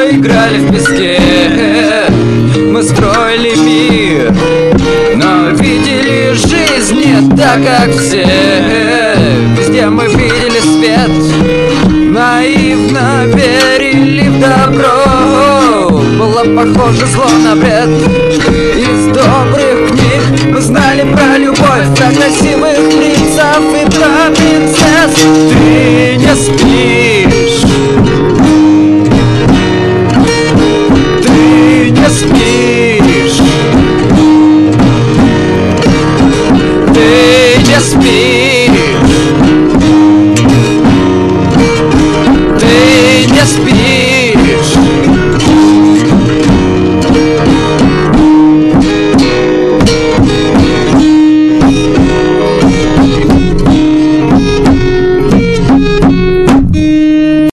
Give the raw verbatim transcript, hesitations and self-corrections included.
мы играли в песке, мы строили мир, но видели жизнь не так, как все. Везде мы видели свет, наивно верили в добро. Было похоже зло на бред. Из добрых книг мы знали про любовь, про красивых принцев и про принцесс. Ты не спишь, ты не спишь, ты не спишь, ты не спишь.